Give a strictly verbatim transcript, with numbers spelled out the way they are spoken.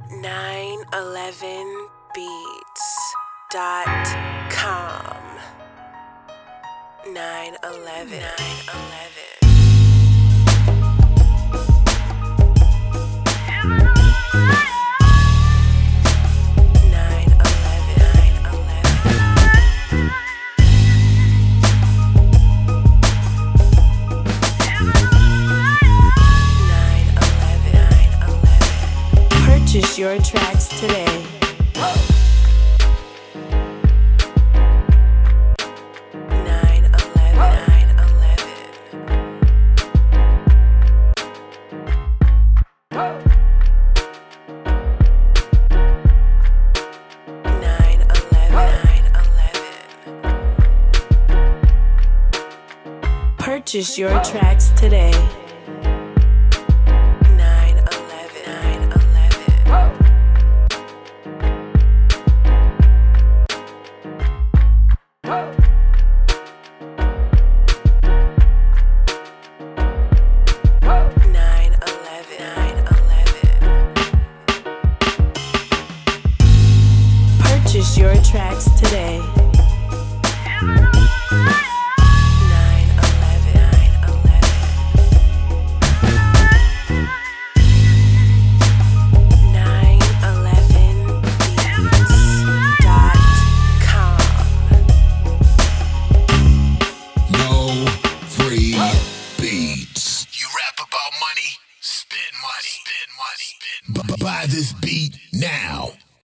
nine eleven beats dot com. nine eleven. nine eleven. Purchase your tracks today. nine eleven. nine eleven. nine eleven. Purchase your tracks today.